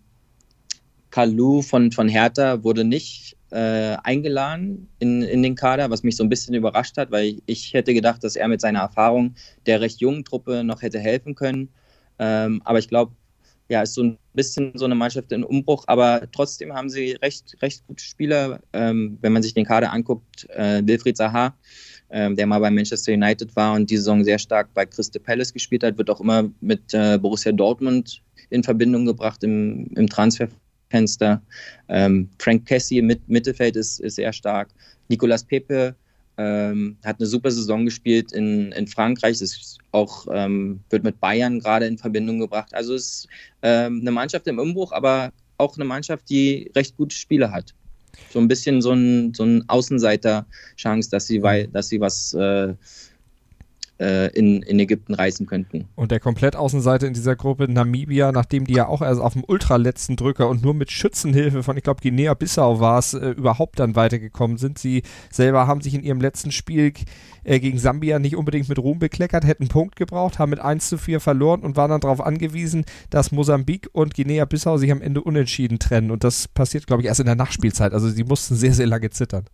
Kalou von, von Hertha wurde nicht äh, eingeladen in, in den Kader, was mich so ein bisschen überrascht hat, weil ich, ich hätte gedacht, dass er mit seiner Erfahrung der recht jungen Truppe noch hätte helfen können. Ähm, aber ich glaube, ja, ist so ein bisschen so eine Mannschaft in Umbruch, aber trotzdem haben sie recht, recht gute Spieler. Ähm, wenn man sich den Kader anguckt, äh, Wilfried Zaha, ähm, der mal bei Manchester United war und die Saison sehr stark bei Crystal Palace gespielt hat, wird auch immer mit äh, Borussia Dortmund in Verbindung gebracht im, im Transferfenster. Ähm, Frank Kessie im Mit- Mittelfeld ist, ist sehr stark. Nicolas Pepe ähm, hat eine super Saison gespielt in, in Frankreich. Das ist auch ähm, wird mit Bayern gerade in Verbindung gebracht. Also es ist ähm, eine Mannschaft im Umbruch, aber auch eine Mannschaft, die recht gute Spieler hat. So ein bisschen so ein, so ein Außenseiter-Chance, dass sie, weil, dass sie was äh, In, in Ägypten reisen könnten.
Und der Komplettaußenseiter in dieser Gruppe, Namibia, nachdem die ja auch erst auf dem ultraletzten Drücker und nur mit Schützenhilfe von, ich glaube, Guinea-Bissau war es, äh, überhaupt dann weitergekommen sind. Sie selber haben sich in ihrem letzten Spiel äh, gegen Sambia nicht unbedingt mit Ruhm bekleckert, hätten einen Punkt gebraucht, haben mit eins zu vier verloren und waren dann darauf angewiesen, dass Mosambik und Guinea-Bissau sich am Ende unentschieden trennen. Und das passiert, glaube ich, erst in der Nachspielzeit. Also sie mussten sehr, sehr lange zittern.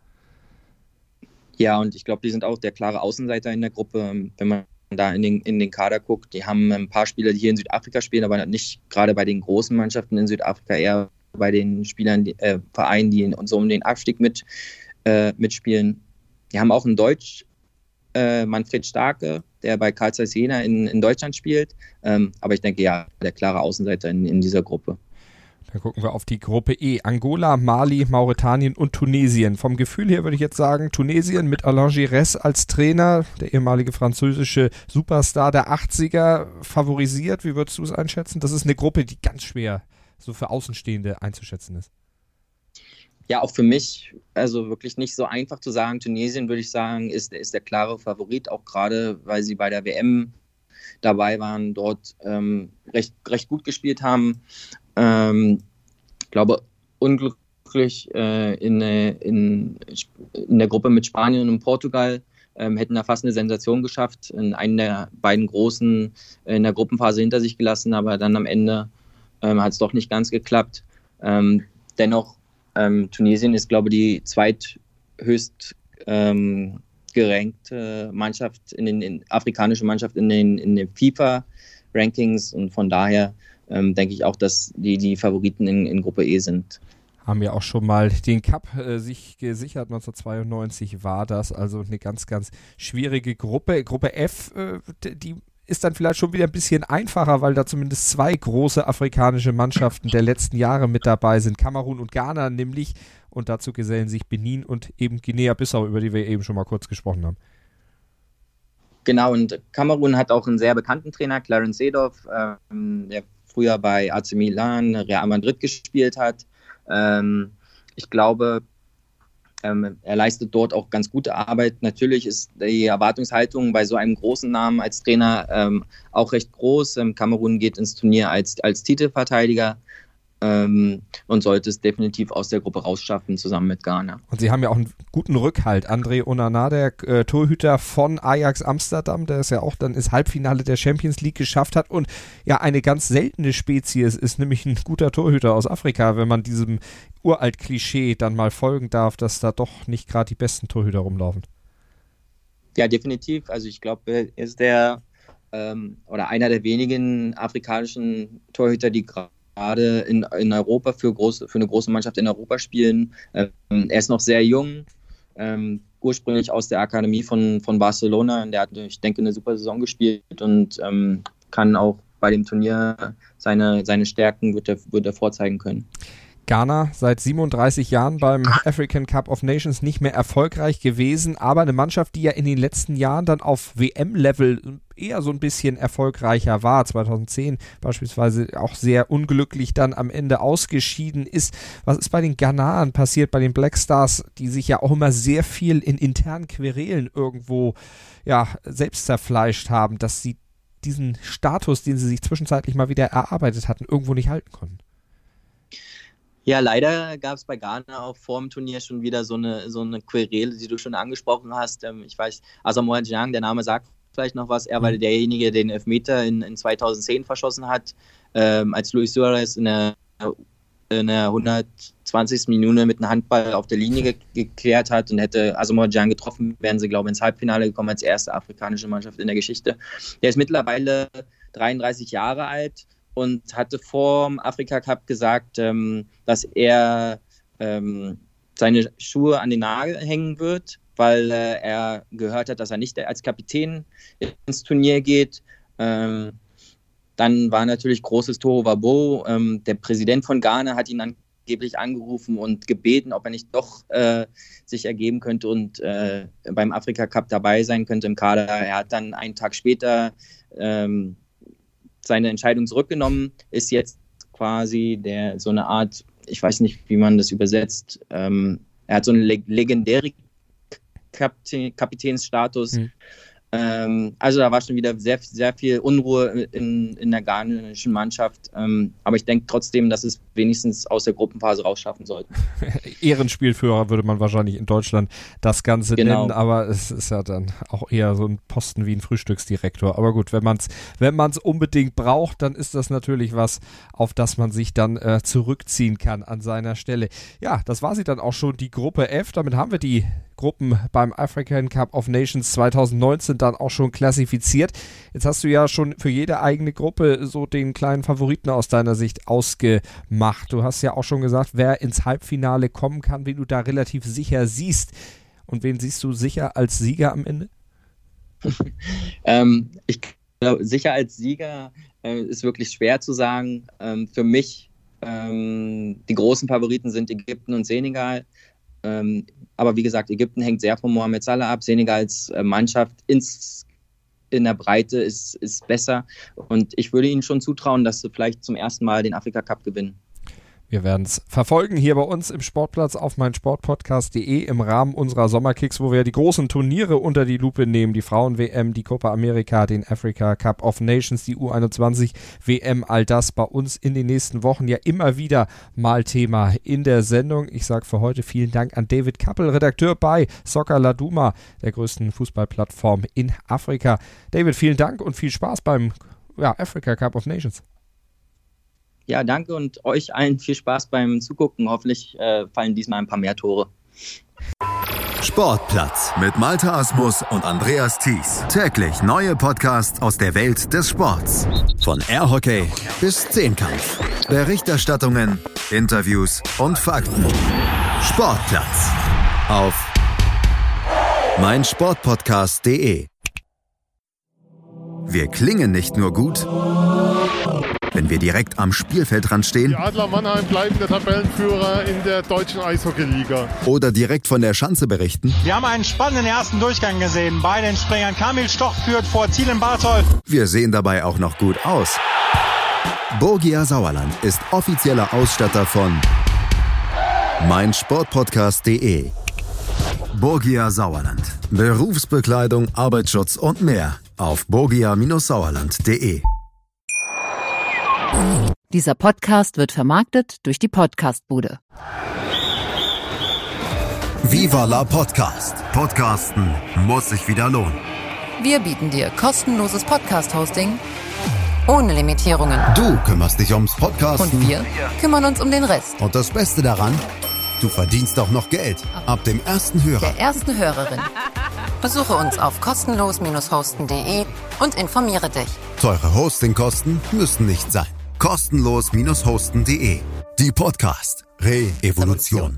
Ja, und ich glaube, die sind auch der klare Außenseiter in der Gruppe. Wenn man da in den, in den Kader guckt, die haben ein paar Spieler, die hier in Südafrika spielen, aber nicht gerade bei den großen Mannschaften in Südafrika, eher bei den Spielern, die, äh, Vereinen, die in, so um den Abstieg mit, äh, mitspielen. Die haben auch einen Deutsch, äh, Manfred Starke, der bei Carl Zeiss Jena in, in Deutschland spielt. Ähm, aber ich denke, ja, der klare Außenseiter in, in dieser Gruppe.
Dann gucken wir auf die Gruppe E. Angola, Mali, Mauretanien und Tunesien. Vom Gefühl her würde ich jetzt sagen, Tunesien mit Alain Giresse als Trainer, der ehemalige französische Superstar der achtziger, favorisiert. Wie würdest du es einschätzen? Das ist eine Gruppe, die ganz schwer so für Außenstehende einzuschätzen ist.
Ja, auch für mich, also wirklich nicht so einfach zu sagen. Tunesien, würde ich sagen, ist, ist der klare Favorit, auch gerade, weil sie bei der W M dabei waren, dort ähm, recht, recht gut gespielt haben. Ähm, ich glaube, unglücklich äh, in, in, in der Gruppe mit Spanien und Portugal ähm, hätten da fast eine Sensation geschafft, in einen der beiden Großen in der Gruppenphase hinter sich gelassen, aber dann am Ende ähm, hat es doch nicht ganz geklappt. Ähm, dennoch, ähm, Tunesien ist, glaube ich, die zweithöchst ähm, gerankte Mannschaft, in den in, afrikanische Mannschaft in den, in den FIFA-Rankings und von daher ähm, denke ich auch, dass die, die Favoriten in, in Gruppe E sind.
Haben ja auch schon mal den Cup äh, sich gesichert, neunzehnhundertzweiundneunzig war das, also eine ganz, ganz schwierige Gruppe. Gruppe F, äh, die ist dann vielleicht schon wieder ein bisschen einfacher, weil da zumindest zwei große afrikanische Mannschaften der letzten Jahre mit dabei sind, Kamerun und Ghana nämlich, und dazu gesellen sich Benin und eben Guinea-Bissau, über die wir eben schon mal kurz gesprochen haben.
Genau, und Kamerun hat auch einen sehr bekannten Trainer, Clarence Seedorf, ähm, der früher bei A C Milan, Real Madrid gespielt hat. Ähm, ich glaube, ähm, er leistet dort auch ganz gute Arbeit. Natürlich ist die Erwartungshaltung bei so einem großen Namen als Trainer ähm, auch recht groß. Ähm, Kamerun geht ins Turnier als, als Titelverteidiger ähm, und sollte es definitiv aus der Gruppe rausschaffen, zusammen mit Ghana.
Und sie haben ja auch einen guten Rückhalt. André Onana, der äh, Torhüter von Ajax Amsterdam, der es ja auch dann ins Halbfinale der Champions League geschafft hat. Und ja, eine ganz seltene Spezies ist nämlich ein guter Torhüter aus Afrika, wenn man diesem Uralt-Klischee dann mal folgen darf, dass da doch nicht gerade die besten Torhüter rumlaufen.
Ja, definitiv. Also ich glaube, er ist der ähm, oder einer der wenigen afrikanischen Torhüter, die gerade gerade in, in Europa für, große, für eine große Mannschaft in Europa spielen. Ähm, er ist noch sehr jung, ähm, ursprünglich aus der Akademie von, von Barcelona. Und der hat, ich denke, eine super Saison gespielt und ähm, kann auch bei dem Turnier seine, seine Stärken wird er, wird er vorzeigen können.
Ghana seit siebenunddreißig Jahren beim African Cup of Nations nicht mehr erfolgreich gewesen, aber eine Mannschaft, die ja in den letzten Jahren dann auf W M-Level eher so ein bisschen erfolgreicher war, zweitausendzehn beispielsweise auch sehr unglücklich dann am Ende ausgeschieden ist. Was ist bei den Ghanaren passiert, bei den Black Stars, die sich ja auch immer sehr viel in internen Querelen irgendwo ja, selbst zerfleischt haben, dass sie diesen Status, den sie sich zwischenzeitlich mal wieder erarbeitet hatten, irgendwo nicht halten konnten?
Ja, leider gab es bei Ghana auch vor dem Turnier schon wieder so eine, so eine Querele, die du schon angesprochen hast. Ähm, ich weiß, Asamoah Gyan, der Name sagt vielleicht noch was. Er war derjenige, der den Elfmeter in, in zweitausendzehn verschossen hat, ähm, als Luis Suarez in der, in der hundertzwanzigsten Minute mit einem Handball auf der Linie ge- geklärt hat und hätte Asamoah Gyan getroffen, wären sie, glaube ich, ins Halbfinale gekommen als erste afrikanische Mannschaft in der Geschichte. Der ist mittlerweile dreiunddreißig Jahre alt und hatte vor dem Afrika-Cup gesagt, ähm, dass er ähm, seine Schuhe an den Nagel hängen wird, weil äh, er gehört hat, dass er nicht als Kapitän ins Turnier geht. Ähm, dann war natürlich großes Tohuwabohu. Ähm, der Präsident von Ghana hat ihn angeblich angerufen und gebeten, ob er nicht doch äh, sich ergeben könnte und äh, beim Afrika-Cup dabei sein könnte im Kader. Er hat dann einen Tag später ähm, seine Entscheidung zurückgenommen, ist jetzt quasi der so eine Art, ich weiß nicht, wie man das übersetzt, ähm, er hat so einen leg- legendären Kapitän, Kapitänsstatus. Mhm. Ähm, also da war schon wieder sehr, sehr viel Unruhe in, in der ghanischen Mannschaft. Ähm, aber ich denke trotzdem, dass es wenigstens aus der Gruppenphase rausschaffen sollten.
Ehrenspielführer würde man wahrscheinlich in Deutschland das Ganze
genau.
nennen, aber es ist ja dann auch eher so ein Posten wie ein Frühstücksdirektor. Aber gut, wenn man es wenn man's unbedingt braucht, dann ist das natürlich was, auf das man sich dann äh, zurückziehen kann an seiner Stelle. Ja, das war sie dann auch schon, die Gruppe F. Damit haben wir die Gruppen beim African Cup of Nations zweitausendneunzehn dann auch schon klassifiziert. Jetzt hast du ja schon für jede eigene Gruppe so den kleinen Favoriten aus deiner Sicht ausgemacht. Du hast ja auch schon gesagt, wer ins Halbfinale kommen kann, wen du da relativ sicher siehst. Und wen siehst du sicher als Sieger am Ende?
ähm, ich glaube, sicher als Sieger äh, ist wirklich schwer zu sagen. Ähm, für mich, ähm, die großen Favoriten sind Ägypten und Senegal. Ähm, aber wie gesagt, Ägypten hängt sehr von Mohamed Salah ab. Senegal als äh, Mannschaft ins, in der Breite ist, ist besser. Und ich würde ihnen schon zutrauen, dass sie vielleicht zum ersten Mal den Afrika-Cup gewinnen.
Wir werden es verfolgen hier bei uns im Sportplatz auf meinsportpodcast punkt de im Rahmen unserer Sommerkicks, wo wir die großen Turniere unter die Lupe nehmen. Die Frauen-W M, die Copa America, den Africa Cup of Nations, die U einundzwanzig W M, all das bei uns in den nächsten Wochen ja immer wieder mal Thema in der Sendung. Ich sage für heute vielen Dank an David Kappel, Redakteur bei Soccer Laduma, der größten Fußballplattform in Afrika. David, vielen Dank und viel Spaß beim ja, Africa Cup of Nations.
Ja, danke und euch allen viel Spaß beim Zugucken. Hoffentlich äh, fallen diesmal ein paar mehr Tore.
Sportplatz mit Malte Asmus und Andreas Thies. Täglich neue Podcasts aus der Welt des Sports. Von Airhockey bis Zehnkampf. Berichterstattungen, Interviews und Fakten. Sportplatz auf meinsportpodcast punkt de. Wir klingen nicht nur gut, wenn wir direkt am Spielfeldrand stehen.
Die Adler Mannheim bleiben der Tabellenführer in der deutschen Eishockeyliga.
Oder direkt von der Schanze berichten.
Wir haben einen spannenden ersten Durchgang gesehen. Bei den Springern Kamil Stoch führt vor Zielen Barthold.
Wir sehen dabei auch noch gut aus. Borgia Sauerland ist offizieller Ausstatter von meinsportpodcast punkt de. Borgia Sauerland. Berufsbekleidung, Arbeitsschutz und mehr auf borgia Sauerland punkt de.
Dieser Podcast wird vermarktet durch die Podcastbude.
Viva la Podcast. Podcasten muss sich wieder lohnen.
Wir bieten dir kostenloses Podcast-Hosting ohne Limitierungen.
Du kümmerst dich ums Podcasten.
Und wir kümmern uns um den Rest.
Und das Beste daran, du verdienst auch noch Geld. Ab dem ersten Hörer.
Der ersten Hörerin. Besuche uns auf kostenlos hosten punkt de und informiere dich.
Teure Hostingkosten müssen nicht sein. kostenlos hosten punkt de. Die Podcast Re-Evolution.